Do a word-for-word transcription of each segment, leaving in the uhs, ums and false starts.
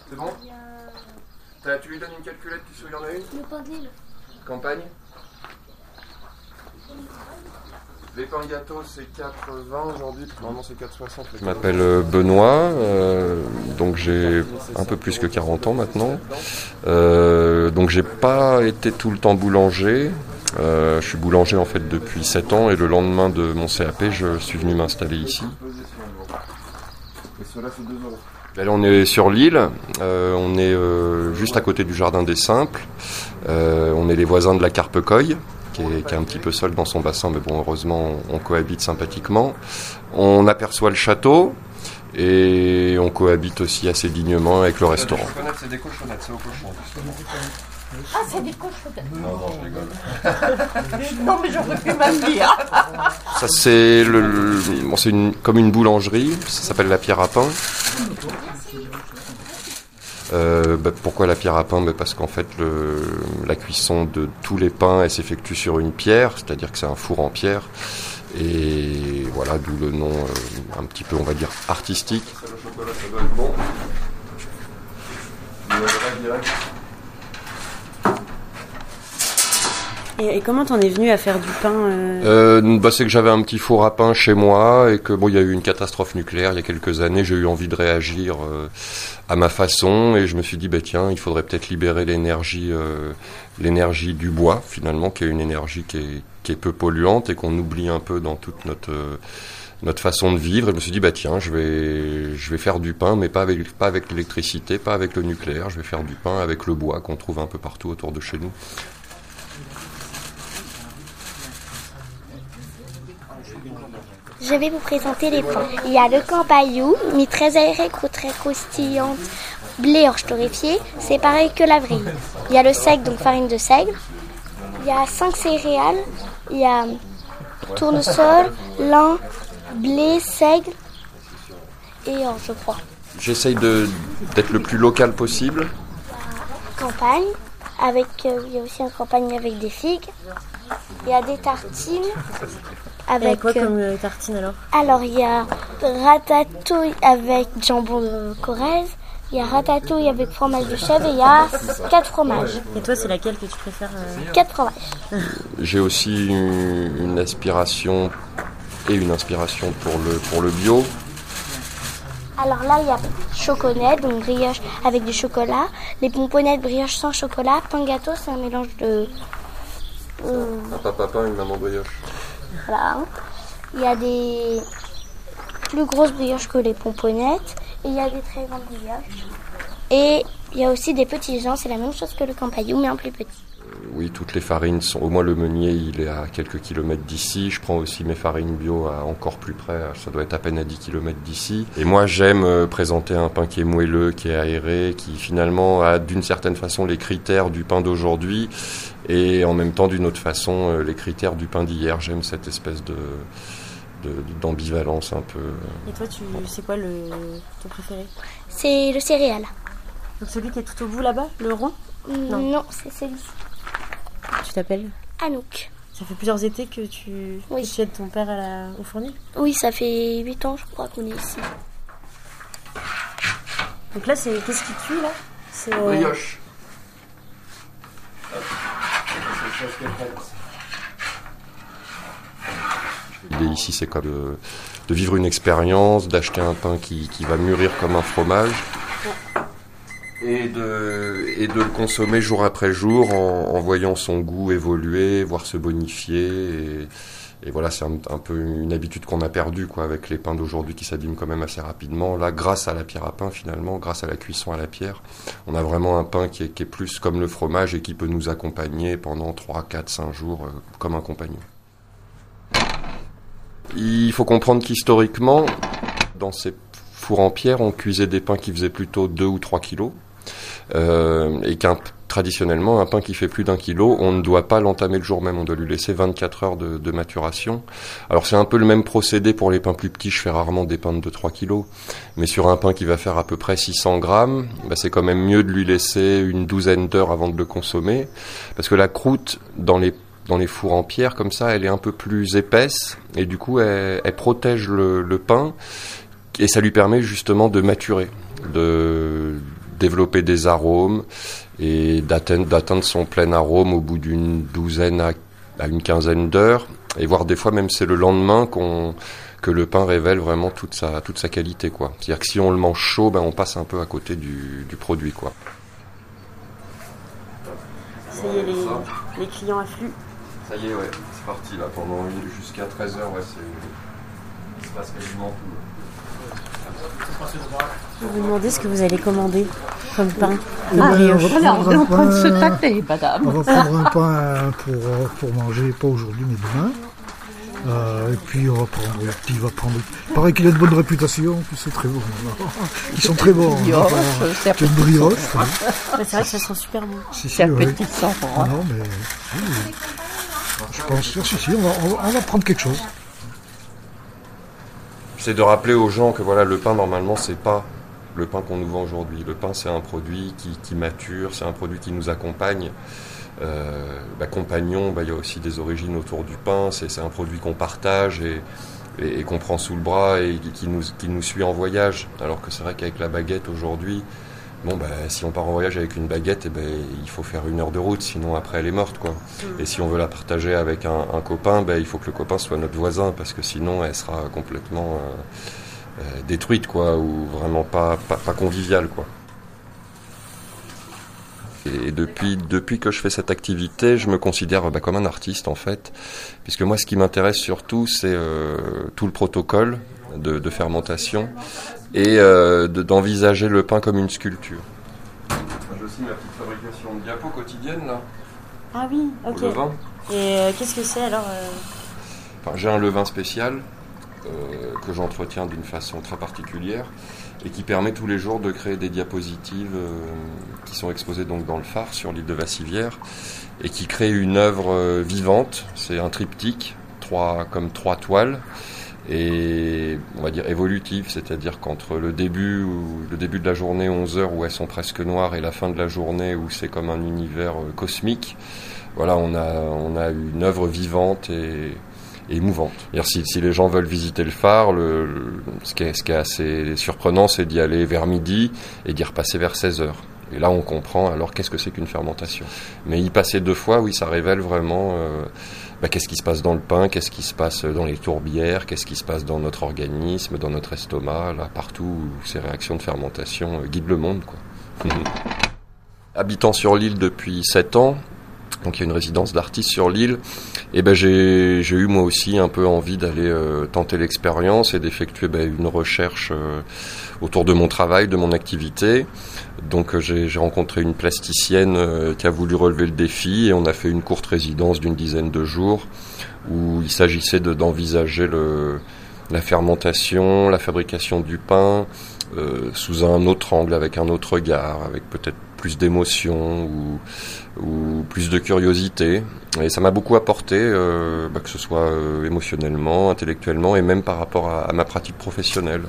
C'est bon? T'as, tu lui donnes une calculette, tu sais où il y en a une? Le pain de Lille. Campagne? Les pains gâteaux, c'est quatre vingt aujourd'hui, normalement c'est quatre soixante. Je m'appelle Benoît, euh, donc j'ai un peu plus que quarante ans maintenant. Euh, donc j'ai pas été tout le temps boulanger. Euh, je suis boulanger en fait depuis sept ans et le lendemain de mon C A P, je suis venu m'installer ici. Et cela c'est deux euros. Là, on est sur l'île, euh, on est euh, juste à côté du Jardin des Simples. Euh, on est les voisins de la Carpecoille. Qui est, qui est un petit peu seul dans son bassin, mais bon, heureusement, on cohabite sympathiquement. On aperçoit le château et on cohabite aussi assez dignement avec le restaurant. C'est des cochonnettes, c'est au cochon. Ah, c'est des cochonnettes. Non, non, je rigole. Non, mais j'aurais pu même dire. Ça, c'est, le, le, bon, c'est une, comme une boulangerie, ça s'appelle la Pierre à Pain. Euh, bah, pourquoi la pierre à pain? bah, Parce qu'en fait le, la cuisson de tous les pains elle s'effectue sur une pierre, c'est-à-dire que c'est un four en pierre et voilà d'où le nom euh, un petit peu on va dire artistique. Le chocolat ça doit être bon. Et, et comment t'en es venu à faire du pain euh... Euh, bah, c'est que j'avais un petit four à pain chez moi et que bon, il y a eu une catastrophe nucléaire il y a quelques années. J'ai eu envie de réagir euh, à ma façon et je me suis dit bah tiens, il faudrait peut-être libérer l'énergie, euh, l'énergie du bois finalement, qui est une énergie qui est, qui est peu polluante et qu'on oublie un peu dans toute notre euh, notre façon de vivre. Et je me suis dit bah tiens, je vais je vais faire du pain, mais pas avec pas avec l'électricité, pas avec le nucléaire. Je vais faire du pain avec le bois qu'on trouve un peu partout autour de chez nous. Je vais vous présenter les pains. Il y a le campaillou, mis très aéré, très croustillante, blé orge torréfié, c'est pareil que la vrille. Il y a le seigle, donc farine de seigle. Il y a cinq céréales. Il y a tournesol, lin, blé, seigle et orge, je crois. J'essaye de, d'être le plus local possible. Campagne, avec, euh, il y a aussi une campagne avec des figues. Il y a des tartines. Avec et quoi comme euh, tartine alors? Alors il y a ratatouille avec jambon de Corrèze, il y a ratatouille avec fromage de chèvre et il y a quatre fromages. Et toi c'est laquelle que tu préfères euh... Quatre fromages. J'ai aussi une, une aspiration et une inspiration pour le, pour le bio. Alors là il y a choconette, donc brioche avec du chocolat, les pomponnettes brioche sans chocolat, pain gâteau c'est un mélange de... Euh... Un papa pain et une maman brioche. Voilà. Il y a des plus grosses brioches que les pomponnettes et il y a des très grandes brioches. Et il y a aussi des petits gens, c'est la même chose que le campaillou mais en plus petit. Oui, toutes les farines sont, au moins le meunier il est à quelques kilomètres d'ici. Je prends aussi mes farines bio à encore plus près, ça doit être à peine à dix kilomètres d'ici. Et moi j'aime présenter un pain qui est moelleux, qui est aéré, qui finalement a d'une certaine façon les critères du pain d'aujourd'hui et en même temps d'une autre façon les critères du pain d'hier. J'aime cette espèce de, de d'ambivalence un peu. Et toi tu c'est quoi le ton préféré? C'est le céréal. Donc celui qui est tout au bout là-bas, le rond? Non, non c'est celui-ci. Tu t'appelles Anouk. Ça fait plusieurs étés que tu, oui. que tu aides ton père à la, au fournil? Oui, ça fait huit ans je crois qu'on est ici. Donc là, c'est qu'est-ce qui cuit là? C'est euh... brioche. L'idée ici, c'est comme de, de vivre une expérience, d'acheter un pain qui, qui va mûrir comme un fromage. Et de, et de le consommer jour après jour en, en voyant son goût évoluer, voire se bonifier. Et, et voilà, c'est un, un peu une habitude qu'on a perdue quoi, avec les pains d'aujourd'hui qui s'abîment quand même assez rapidement. Là, grâce à la pierre à pain finalement, grâce à la cuisson à la pierre, on a vraiment un pain qui est, qui est plus comme le fromage et qui peut nous accompagner pendant trois, quatre, cinq jours euh, comme un compagnon. Il faut comprendre qu'historiquement, dans ces fours en pierre, on cuisait des pains qui faisaient plutôt deux ou trois kilos. Euh, et qu'un traditionnellement un pain qui fait plus d'un kilo, on ne doit pas l'entamer le jour même, on doit lui laisser vingt-quatre heures de, de maturation. Alors c'est un peu le même procédé pour les pains plus petits, je fais rarement des pains de deux à trois kilos, mais sur un pain qui va faire à peu près six cents grammes, bah c'est quand même mieux de lui laisser une douzaine d'heures avant de le consommer, parce que la croûte dans les dans les fours en pierre comme ça, elle est un peu plus épaisse et du coup elle, elle protège le, le pain et ça lui permet justement de maturer, de développer des arômes et d'atteindre, d'atteindre son plein arôme au bout d'une douzaine à, à une quinzaine d'heures, et voire des fois même c'est le lendemain qu'on, que le pain révèle vraiment toute sa, toute sa qualité, quoi. C'est-à-dire que si on le mange chaud, ben on passe un peu à côté du, du produit, quoi. Ça y est, les, les clients affluent. Ça y est, ouais, c'est parti là, pendant une, jusqu'à treize heures, ouais, c'est, il se passe quasiment tout. Je vais vous demander ce que vous allez commander comme pain. Ah, brioche. Alors, on est en train de se tâter, madame. On va prendre un pain pour, pour manger, pas aujourd'hui, mais demain. Euh, et puis on va prendre, puis il va prendre. Pareil qu'il a une bonne réputation, puis c'est très bon. Ils sont très bons. Brioche, c'est une brioche. Ouais, c'est vrai que ça sent super bon. Si, si, C'est un oui. petit sang. Non, non, mais oui, oui. Je pense, si, si, on va, on va, on va prendre quelque chose. C'est de rappeler aux gens que voilà, le pain, normalement, c'est pas le pain qu'on nous vend aujourd'hui. Le pain, c'est un produit qui, qui mature, c'est un produit qui nous accompagne. Euh, bah, compagnon, bah, il y a aussi des origines autour du pain. C'est, c'est un produit qu'on partage et, et, et qu'on prend sous le bras et qui nous, qui nous suit en voyage. Alors que c'est vrai qu'avec la baguette aujourd'hui, bon, bah, si on part en voyage avec une baguette, eh ben, il faut faire une heure de route, sinon après elle est morte, quoi. Mmh. Et si on veut la partager avec un, un copain, bah, il faut que le copain soit notre voisin, parce que sinon elle sera complètement euh, euh, détruite, quoi, ou vraiment pas, pas, pas conviviale, quoi. Et depuis, depuis que je fais cette activité, je me considère bah, comme un artiste, en fait, puisque moi, ce qui m'intéresse surtout, c'est euh, tout le protocole de, de fermentation et euh, de, d'envisager le pain comme une sculpture. J'ai aussi ma petite fabrication de diapos quotidienne, là. Ah oui, ok. Au levain. Et euh, qu'est-ce que c'est alors euh... Enfin, j'ai un levain spécial euh, que j'entretiens d'une façon très particulière et qui permet tous les jours de créer des diapositives euh, qui sont exposées donc dans le phare sur l'île de Vassivière et qui crée une œuvre euh, vivante. C'est un triptyque, trois, comme trois toiles. Et on va dire évolutive, c'est-à-dire qu'entre le début, où, le début de la journée, onze heures, où elles sont presque noires, et la fin de la journée, où c'est comme un univers euh, cosmique, voilà, on a, on a une œuvre vivante et, et émouvante. Si, si les gens veulent visiter le phare, le, le, ce, qui est, ce qui est assez surprenant, c'est d'y aller vers midi et d'y repasser vers seize heures. Et là, on comprend alors qu'est-ce que c'est qu'une fermentation. Mais y passer deux fois, oui, ça révèle vraiment... Euh, Bah, qu'est-ce qui se passe dans le pain, qu'est-ce qui se passe dans les tourbières, qu'est-ce qui se passe dans notre organisme, dans notre estomac, là, partout où ces réactions de fermentation euh, guident le monde, quoi. Habitant sur l'île depuis sept ans, donc il y a une résidence d'artiste sur l'île, et ben j'ai, j'ai eu moi aussi un peu envie d'aller euh, tenter l'expérience et d'effectuer ben, une recherche euh, autour de mon travail, de mon activité. Donc euh, j'ai, j'ai rencontré une plasticienne euh, qui a voulu relever le défi et on a fait une courte résidence d'une dizaine de jours où il s'agissait de, d'envisager le, la fermentation, la fabrication du pain euh, sous un autre angle, avec un autre regard, avec peut-être plus d'émotion ou, ou plus de curiosité. Et ça m'a beaucoup apporté, euh, bah, que ce soit euh, émotionnellement, intellectuellement et même par rapport à, à ma pratique professionnelle.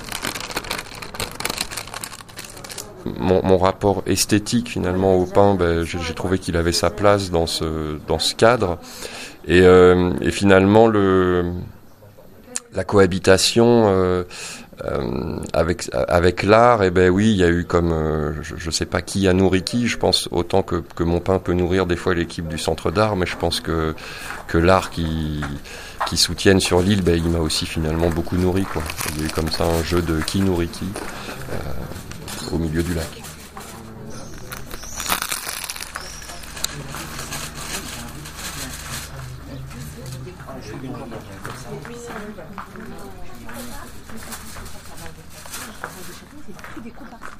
Mon, mon rapport esthétique finalement au pain, ben, j'ai, j'ai trouvé qu'il avait sa place dans ce, dans ce cadre. Et, euh, et finalement, le, la cohabitation euh, euh, avec, avec l'art, eh ben oui, il y a eu comme, euh, je ne sais pas qui a nourri qui, je pense autant que, que mon pain peut nourrir des fois l'équipe du centre d'art, mais je pense que, que l'art qui, qui soutiennent sur l'île, ben, il m'a aussi finalement beaucoup nourri, quoi. Il y a eu comme ça un jeu de qui nourrit qui. Euh, au milieu du lac. Des coups par